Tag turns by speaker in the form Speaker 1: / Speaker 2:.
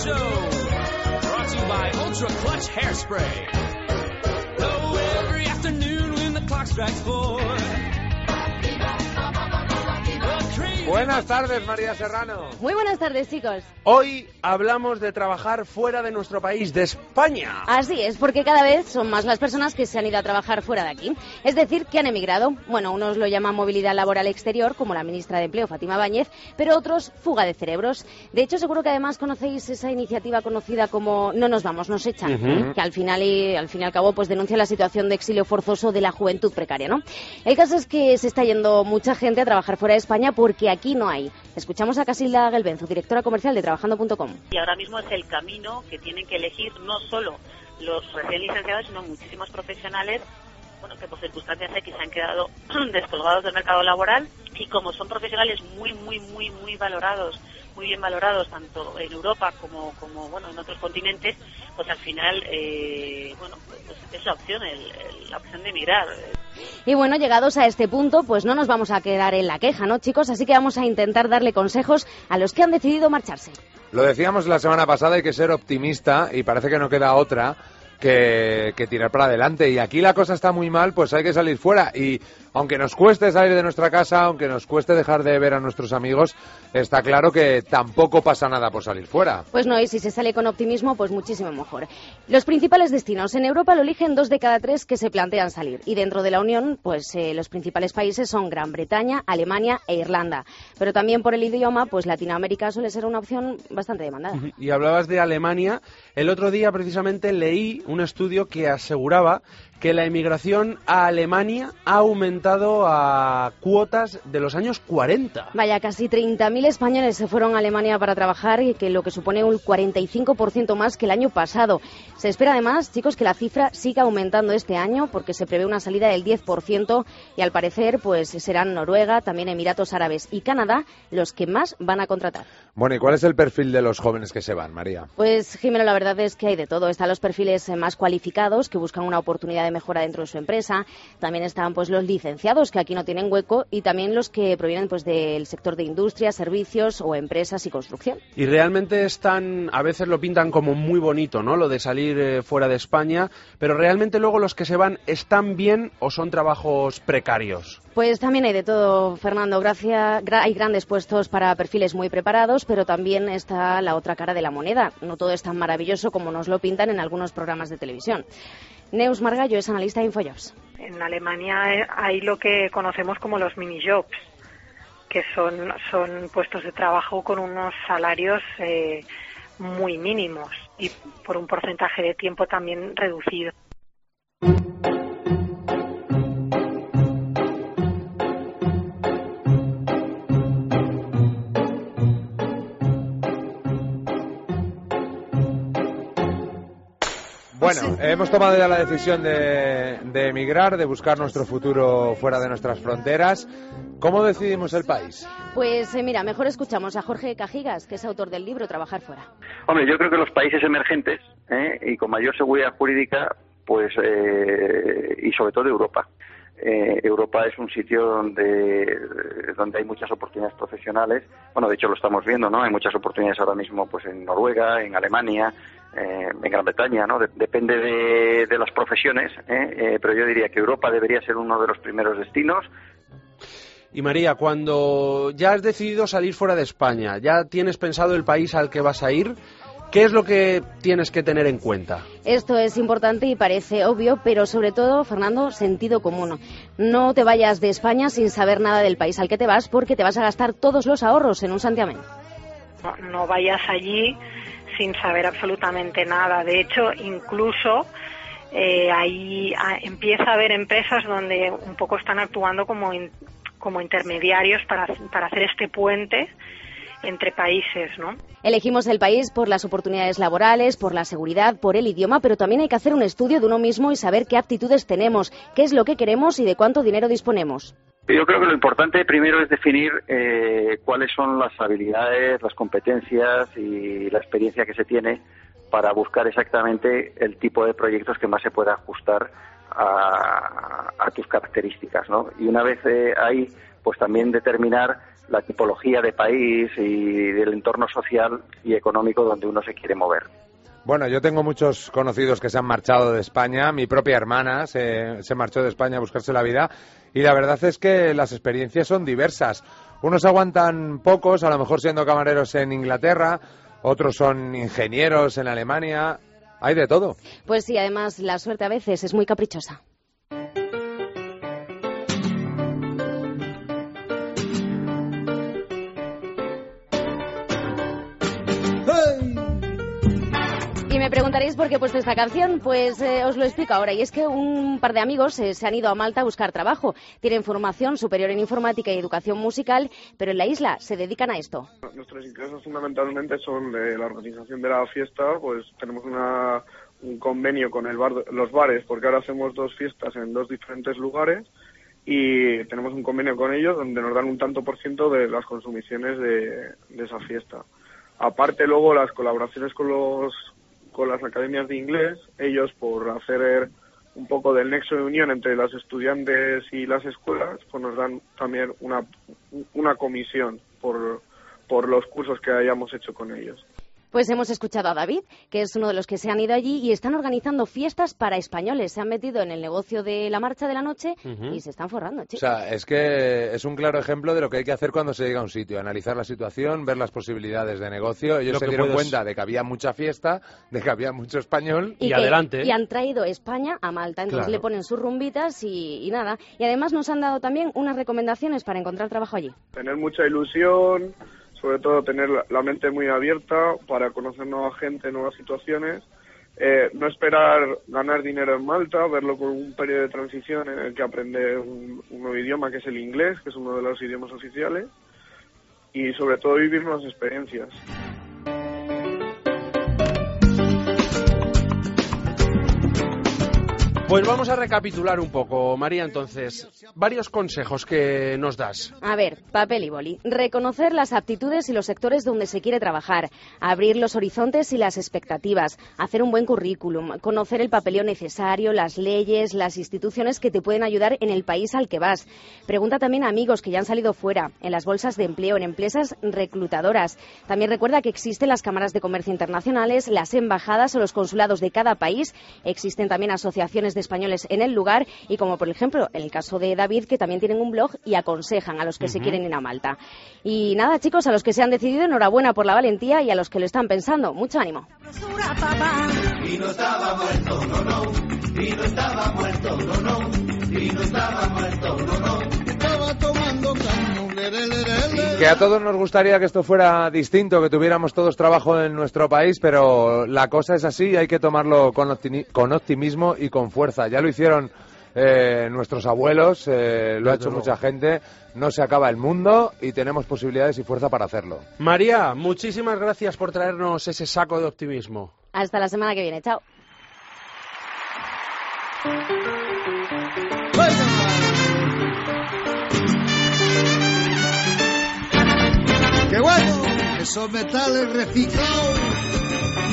Speaker 1: Show, brought to you by Ultra Clutch Hairspray. Oh, every afternoon when the clock strikes 4.
Speaker 2: Buenas tardes, María Serrano.
Speaker 3: Muy buenas tardes, chicos.
Speaker 2: Hoy hablamos de trabajar fuera de nuestro país, de España.
Speaker 3: Así es, porque cada vez son más las personas que se han ido a trabajar fuera de aquí. Es decir, que han emigrado. Bueno, unos lo llaman movilidad laboral exterior, como la ministra de Empleo, Fátima Báñez, pero otros, fuga de cerebros. De hecho, seguro que además conocéis esa iniciativa conocida como No nos vamos, nos echan, que al fin y al cabo pues denuncia la situación de exilio forzoso de la juventud precaria, ¿no? El caso es que se está yendo mucha gente a trabajar fuera de España porque aquí no hay. Escuchamos a Casilda Gelbenzu, directora comercial de Trabajando.com.
Speaker 4: Y ahora mismo es el camino que tienen que elegir no solo los recién licenciados, sino muchísimos profesionales, bueno, que por circunstancias X se han quedado descolgados del mercado laboral, y como son profesionales muy valorados, muy bien valorados tanto en Europa como bueno, en otros continentes, pues al final bueno, pues es la opción, la opción de emigrar.
Speaker 3: Y bueno, llegados a este punto, pues no nos vamos a quedar en la queja, ¿no, chicos? Así que vamos a intentar darle consejos a los que han decidido marcharse.
Speaker 2: Lo decíamos la semana pasada, hay que ser optimista y parece que no queda otra que tirar para adelante. Y aquí la cosa está muy mal, pues hay que salir fuera. Y aunque nos cueste salir de nuestra casa, aunque nos cueste dejar de ver a nuestros amigos, está claro que tampoco pasa nada por salir fuera.
Speaker 3: Pues no, y si se sale con optimismo, pues muchísimo mejor. Los principales destinos en Europa lo eligen 2 de cada 3 que se plantean salir. Y dentro de la Unión, pues los principales países son Gran Bretaña, Alemania e Irlanda. Pero también por el idioma, pues Latinoamérica suele ser una opción bastante demandada.
Speaker 5: Y hablabas de Alemania. El otro día, precisamente, leí un estudio que aseguraba que la emigración a Alemania ha aumentado a cuotas de los años 40.
Speaker 3: Vaya, casi 30.000 españoles se fueron a Alemania para trabajar, y que lo que supone un 45% más que el año pasado. Se espera además, chicos, que la cifra siga aumentando este año, porque se prevé una salida del 10%, y al parecer pues serán Noruega, también Emiratos Árabes y Canadá los que más van a contratar.
Speaker 2: Bueno, ¿y cuál es el perfil de los jóvenes que se van, María?
Speaker 3: Pues, Jimeno, la verdad es que hay de todo. Están los perfiles más cualificados, que buscan una oportunidad de mejora dentro de su empresa. También están pues los licenciados, que aquí no tienen hueco, y también los que provienen pues del sector de industria, servicios o empresas y construcción.
Speaker 5: Y realmente están, a veces lo pintan como muy bonito, ¿no?, lo de salir fuera de España, pero realmente luego los que se van, ¿están bien o son trabajos precarios?
Speaker 3: Pues también hay de todo, Fernando. Hay grandes puestos para perfiles muy preparados, pero también está la otra cara de la moneda. No todo es tan maravilloso como nos lo pintan en algunos programas de televisión. Neus Margallo es analista de Infojobs.
Speaker 6: En Alemania hay lo que conocemos como los mini-jobs, que son puestos de trabajo con unos salarios muy mínimos y por un porcentaje de tiempo también reducido.
Speaker 2: Bueno, hemos tomado ya la decisión de emigrar, de buscar nuestro futuro fuera de nuestras fronteras. ¿Cómo decidimos el país?
Speaker 3: Pues mira, mejor escuchamos a Jorge Cajigas, que es autor del libro Trabajar fuera.
Speaker 7: Hombre, yo creo que los países emergentes y con mayor seguridad jurídica, pues y sobre todo Europa. Europa es un sitio donde hay muchas oportunidades profesionales. Bueno, de hecho lo estamos viendo, ¿no? Hay muchas oportunidades ahora mismo, pues en Noruega, en Alemania, en Gran Bretaña, ¿no? Depende de las profesiones, pero yo diría que Europa debería ser uno de los primeros destinos.
Speaker 5: Y María, cuando ya has decidido salir fuera de España, ya tienes pensado el país al que vas a ir, ¿qué es lo que tienes que tener en cuenta?
Speaker 3: Esto es importante y parece obvio, pero sobre todo, Fernando, sentido común. No te vayas de España sin saber nada del país al que te vas, porque te vas a gastar todos los ahorros en un santiamén.
Speaker 6: No vayas allí sin saber absolutamente nada. De hecho, incluso ahí empieza a haber empresas donde un poco están actuando como intermediarios para hacer este puente entre países, ¿no?
Speaker 3: Elegimos el país por las oportunidades laborales, por la seguridad, por el idioma, pero también hay que hacer un estudio de uno mismo y saber qué aptitudes tenemos, qué es lo que queremos y de cuánto dinero disponemos.
Speaker 7: Yo creo que lo importante primero es definir cuáles son las habilidades, las competencias y la experiencia que se tiene para buscar exactamente el tipo de proyectos que más se pueda ajustar a tus características, ¿no? Y una vez ahí, pues también determinar la tipología de país y del entorno social y económico donde uno se quiere mover.
Speaker 2: Bueno, yo tengo muchos conocidos que se han marchado de España. Mi propia hermana se marchó de España a buscarse la vida. Y la verdad es que las experiencias son diversas. Unos aguantan pocos, a lo mejor siendo camareros en Inglaterra. Otros son ingenieros en Alemania. Hay de todo.
Speaker 3: Pues sí, además la suerte a veces es muy caprichosa. Y me preguntaréis por qué he puesto esta canción, pues os lo explico ahora. Y es que un par de amigos se han ido a Malta a buscar trabajo. Tienen formación superior en informática y educación musical, pero en la isla se dedican a esto.
Speaker 8: Nuestros ingresos fundamentalmente son de la organización de la fiesta, pues tenemos un convenio con los bares, porque ahora hacemos 2 fiestas en 2 diferentes lugares y tenemos un convenio con ellos donde nos dan un tanto por ciento de las consumiciones de esa fiesta. Aparte luego las colaboraciones con las academias de inglés, ellos por hacer un poco del nexo de unión entre los estudiantes y las escuelas, pues nos dan también una comisión por los cursos que hayamos hecho con ellos.
Speaker 3: Pues hemos escuchado a David, que es uno de los que se han ido allí y están organizando fiestas para españoles. Se han metido en el negocio de la marcha de la noche y se están forrando, chicos.
Speaker 2: O sea, es que es un claro ejemplo de lo que hay que hacer cuando se llega a un sitio. Analizar la situación, ver las posibilidades de negocio. Ellos se dieron cuenta de que había mucha fiesta, de que había mucho español.
Speaker 5: Y adelante.
Speaker 3: Y han traído España a Malta. Entonces le ponen sus rumbitas y nada. Y además nos han dado también unas recomendaciones para encontrar trabajo allí.
Speaker 8: Tener mucha ilusión, sobre todo tener la mente muy abierta para conocer nueva gente, nuevas situaciones, no esperar ganar dinero en Malta, verlo con un periodo de transición en el que aprende un nuevo idioma que es el inglés, que es uno de los idiomas oficiales, y sobre todo vivir nuevas experiencias.
Speaker 5: Pues vamos a recapitular un poco, María, entonces, varios consejos que nos das.
Speaker 3: A ver, papel y boli. Reconocer las aptitudes y los sectores donde se quiere trabajar, abrir los horizontes y las expectativas, hacer un buen currículum, conocer el papeleo necesario, las leyes, las instituciones que te pueden ayudar en el país al que vas. Pregunta también a amigos que ya han salido fuera, en las bolsas de empleo, en empresas reclutadoras. También recuerda que existen las cámaras de comercio internacionales, las embajadas o los consulados de cada país. Existen también asociaciones de españoles en el lugar y como por ejemplo en el caso de David, que también tienen un blog y aconsejan a los que se quieren ir a Malta. Y nada, chicos, a los que se han decidido, enhorabuena por la valentía, y a los que lo están pensando, mucho ánimo.
Speaker 9: Y no estaba muerto, no, y no estaba muerto, no, y no estaba muerto, no, estaba tomando caño.
Speaker 2: Que a todos nos gustaría que esto fuera distinto, que tuviéramos todos trabajo en nuestro país, pero la cosa es así y hay que tomarlo con optimismo y con fuerza. Ya lo hicieron nuestros abuelos, lo ha hecho mucha gente. No se acaba el mundo y tenemos posibilidades y fuerza para hacerlo.
Speaker 5: María, muchísimas gracias por traernos ese saco de optimismo.
Speaker 3: Hasta la semana que viene, chao.
Speaker 9: ¡Qué bueno! Esos metales reciclados